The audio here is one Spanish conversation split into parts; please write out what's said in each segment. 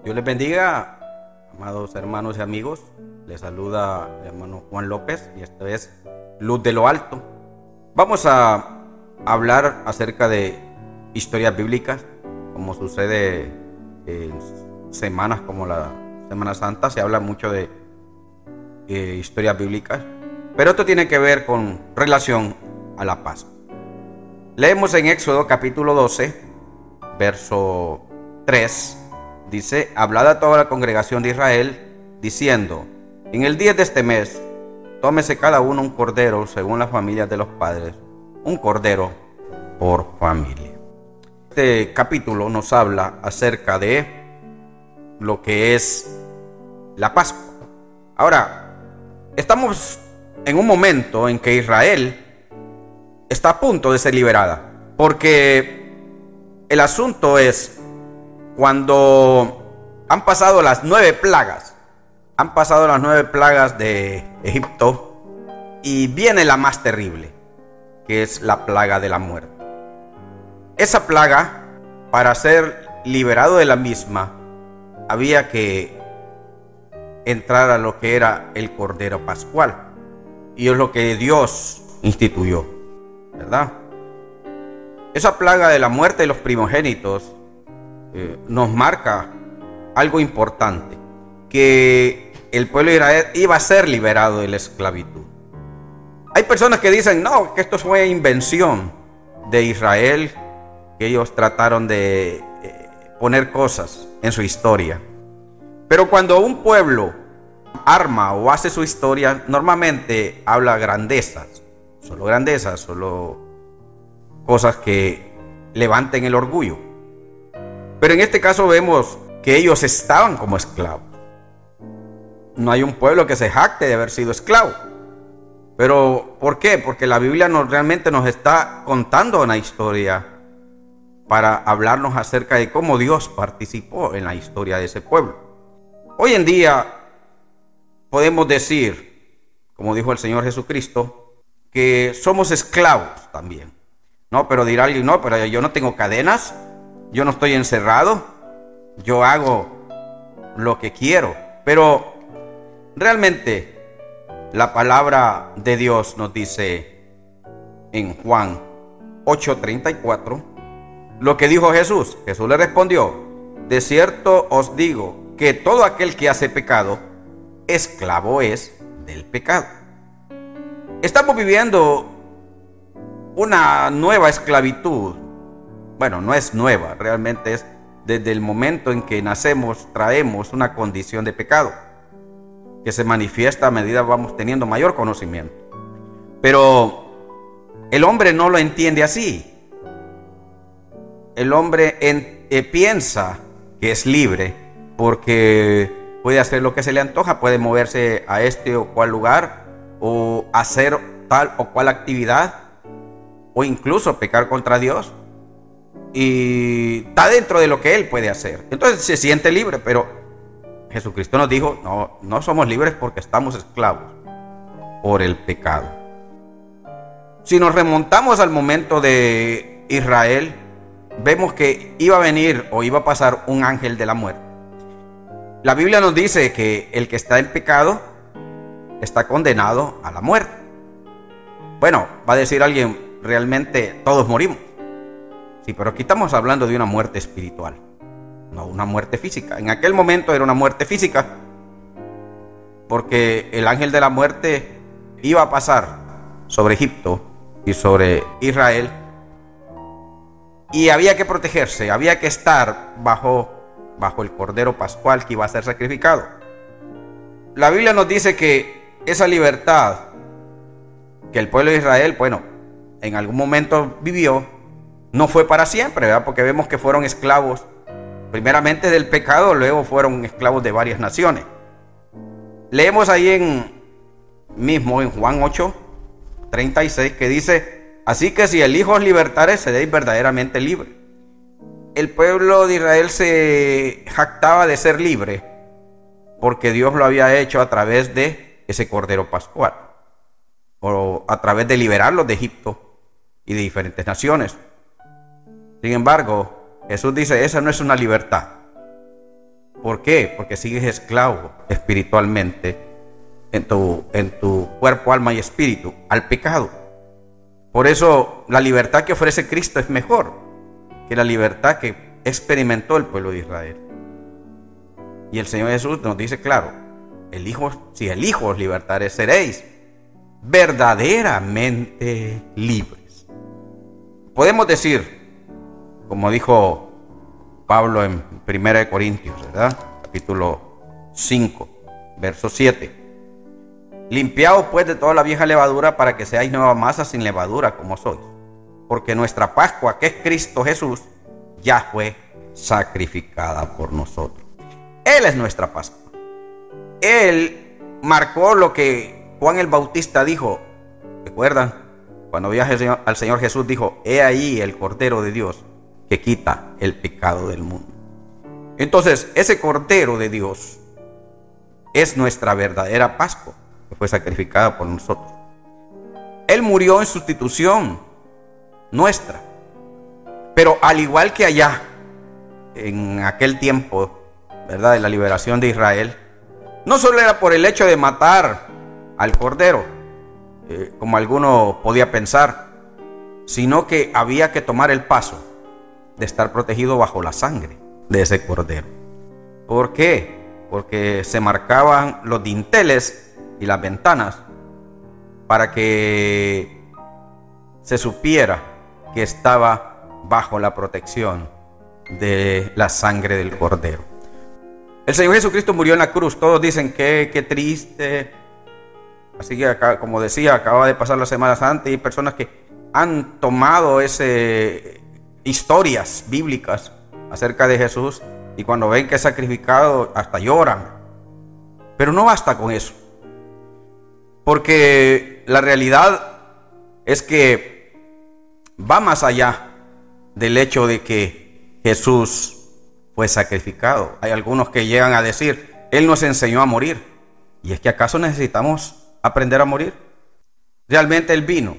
Dios les bendiga, amados hermanos y amigos. Les saluda el hermano Juan López y esto es Luz de lo Alto. Vamos a hablar acerca de historias bíblicas, como sucede en semanas como la Semana Santa. Se habla mucho de historias bíblicas, pero esto tiene que ver con relación a la Pascua. Leemos en Éxodo capítulo 12, verso 3. Dice: hablad a toda la congregación de Israel, diciendo: en el día de este mes, tómese cada uno un cordero según las familias de los padres, un cordero por familia. Este capítulo nos habla acerca de lo que es la Pascua. Ahora, estamos en un momento en que Israel está a punto de ser liberada, porque el asunto es cuando han pasado las 9 plagas, de Egipto, y viene la más terrible, que es la plaga de la muerte. Esa plaga, para ser liberado de la misma, había que entrar a lo que era el Cordero Pascual, y es lo que Dios instituyó, ¿verdad? Esa plaga de la muerte de los primogénitos nos marca algo importante, que el pueblo de Israel iba a ser liberado de la esclavitud. Hay personas que dicen, no, que esto fue invención de Israel, que ellos trataron de poner cosas en su historia. Pero cuando un pueblo arma o hace su historia, normalmente habla grandezas, solo cosas que levanten el orgullo. Pero en este caso vemos que ellos estaban como esclavos. No hay un pueblo que se jacte de haber sido esclavo. Pero ¿por qué? Porque la Biblia realmente nos está contando una historia para hablarnos acerca de cómo Dios participó en la historia de ese pueblo. Hoy en día podemos decir, como dijo el Señor Jesucristo, que somos esclavos también. No, pero dirá alguien, no, pero yo no tengo cadenas, yo no estoy encerrado, yo hago lo que quiero. Pero realmente la palabra de Dios nos dice en Juan 8:34 lo que dijo Jesús. Jesús le respondió: de cierto os digo que todo aquel que hace pecado, esclavo es del pecado. Estamos viviendo una nueva esclavitud. Bueno, no es nueva, realmente es desde el momento en que nacemos, traemos una condición de pecado que se manifiesta a medida que vamos teniendo mayor conocimiento. Pero el hombre no lo entiende así. El hombre piensa que es libre porque puede hacer lo que se le antoja, puede moverse a este o cual lugar, o hacer tal o cual actividad, o incluso pecar contra Dios, y está dentro de lo que él puede hacer. Entonces se siente libre, pero Jesucristo nos dijo, no somos libres porque estamos esclavos por el pecado. Si nos remontamos al momento de Israel, vemos que iba a venir o iba a pasar un ángel de la muerte. La Biblia nos dice que el que está en pecado está condenado a la muerte. Bueno, va a decir alguien, realmente todos morimos. Sí, pero aquí estamos hablando de una muerte espiritual, no una muerte física. En aquel momento era una muerte física, porque el ángel de la muerte iba a pasar sobre Egipto y sobre Israel, y había que protegerse, había que estar bajo el Cordero Pascual que iba a ser sacrificado. La Biblia nos dice que esa libertad que el pueblo de Israel, en algún momento vivió, no fue para siempre, ¿verdad? Porque vemos que fueron esclavos primeramente del pecado, luego fueron esclavos de varias naciones. Leemos ahí en Juan 8:36 que dice: así que si el Hijo os libertare, seréis verdaderamente libres. El pueblo de Israel se jactaba de ser libre porque Dios lo había hecho a través de ese Cordero Pascual, o a través de liberarlos de Egipto y de diferentes naciones. Sin embargo, Jesús dice, esa no es una libertad. ¿Por qué? Porque sigues esclavo espiritualmente en tu cuerpo, alma y espíritu al pecado. Por eso la libertad que ofrece Cristo es mejor que la libertad que experimentó el pueblo de Israel. Y el Señor Jesús nos dice claro, si el Hijo os libertare, seréis verdaderamente libres. Podemos decir, como dijo Pablo en 1 Corintios, ¿verdad? Capítulo 5, verso 7. Limpiaos pues de toda la vieja levadura para que seáis nueva masa sin levadura como sois. Porque nuestra Pascua, que es Cristo Jesús, ya fue sacrificada por nosotros. Él es nuestra Pascua. Él marcó lo que Juan el Bautista dijo. ¿Recuerdan? Cuando vio al Señor Jesús dijo, he ahí el Cordero de Dios que quita el pecado del mundo. Entonces, ese Cordero de Dios es nuestra verdadera Pascua, que fue sacrificada por nosotros. Él murió en sustitución nuestra. Pero al igual que allá, en aquel tiempo, ¿verdad?, de la liberación de Israel, no solo era por el hecho de matar al Cordero, como alguno podía pensar, sino que había que tomar el paso de estar protegido bajo la sangre de ese Cordero. ¿Por qué? Porque se marcaban los dinteles y las ventanas para que se supiera que estaba bajo la protección de la sangre del Cordero. El Señor Jesucristo murió en la cruz. Todos dicen que qué triste. Así que acá, como decía, acaba de pasar la Semana Santa y hay personas que han tomado historias bíblicas acerca de Jesús y cuando ven que es sacrificado hasta lloran. Pero no basta con eso, porque la realidad es que va más allá del hecho de que Jesús fue sacrificado. Hay algunos que llegan a decir, Él nos enseñó a morir. ¿Y es que acaso necesitamos aprender a morir? Realmente Él vino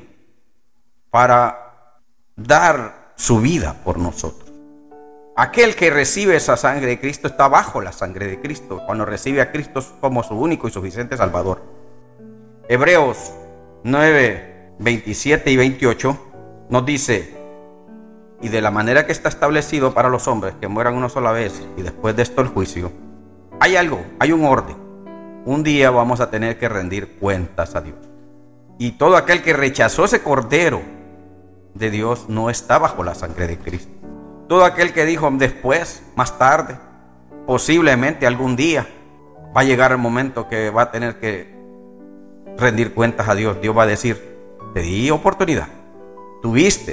para dar su vida por nosotros. Aquel que recibe esa sangre de Cristo está bajo la sangre de Cristo, cuando recibe a Cristo como su único y suficiente Salvador. Hebreos 9, 27 y 28 nos dice, y de la manera que está establecido para los hombres que mueran una sola vez y después de esto el juicio, hay un orden. Un día vamos a tener que rendir cuentas a Dios. Y todo aquel que rechazó ese Cordero de Dios no está bajo la sangre de Cristo. Todo aquel que dijo después, más tarde, posiblemente algún día, va a llegar el momento que va a tener que rendir cuentas a Dios. Dios va a decir, te di oportunidad, tuviste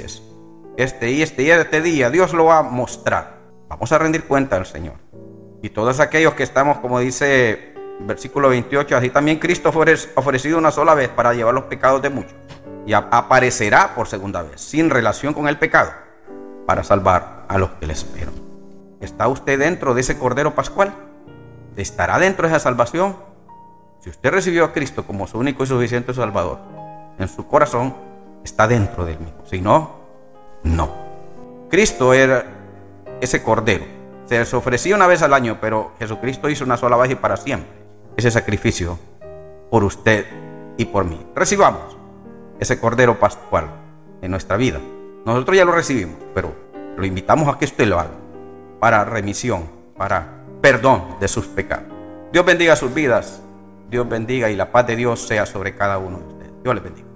este día, Dios lo va a mostrar. Vamos a rendir cuenta al Señor. Y todos aquellos que estamos, como dice versículo 28, así también Cristo fue ofrecido una sola vez para llevar los pecados de muchos, y aparecerá por segunda vez, sin relación con el pecado, para salvar a los que le esperan. ¿Está usted dentro de ese Cordero Pascual? ¿Estará dentro de esa salvación? Si usted recibió a Cristo como su único y suficiente Salvador, en su corazón está dentro del mismo. Si no, no. Cristo era ese Cordero. Se les ofrecía una vez al año, pero Jesucristo hizo una sola vez y para siempre ese sacrificio por usted y por mí. Recibamos ese Cordero Pascual en nuestra vida. Nosotros ya lo recibimos, pero lo invitamos a que usted lo haga para remisión, para perdón de sus pecados. Dios bendiga sus vidas. Dios bendiga y la paz de Dios sea sobre cada uno de ustedes. Dios les bendiga.